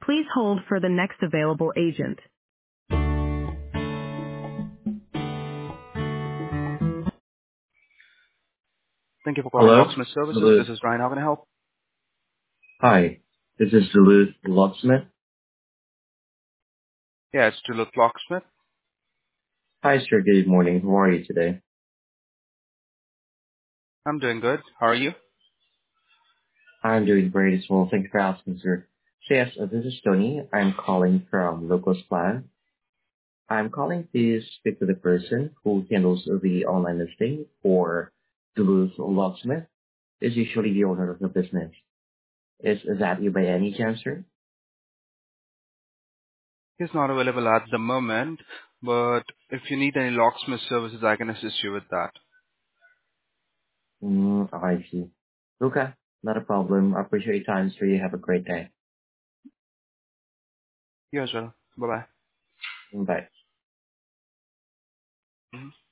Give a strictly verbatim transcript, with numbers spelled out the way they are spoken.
Please hold for the next available agent. Thank you for calling Hello? Locksmith Services. This Duluth. is Ryan. How can I help? Hi. This is Duluth Locksmith. Yeah, it's Duluth Locksmith. Hi, sir. Good morning. How are you today? I'm doing good. How are you? I'm doing great as well. Thanks for asking, sir. So yes, uh, this is Tony. I'm calling from Locals Plan. I'm calling to speak to the person who handles the online listing for Duluth Locksmith. Is usually the owner of the business. Is, is that you by any chance, sir? He's not available at the moment, but if you need any locksmith services, I can assist you with that. Mm, I see. Okay. Not a problem. I appreciate your time, sir. You have a great day. You as well. Bye-bye. Bye. Mhm.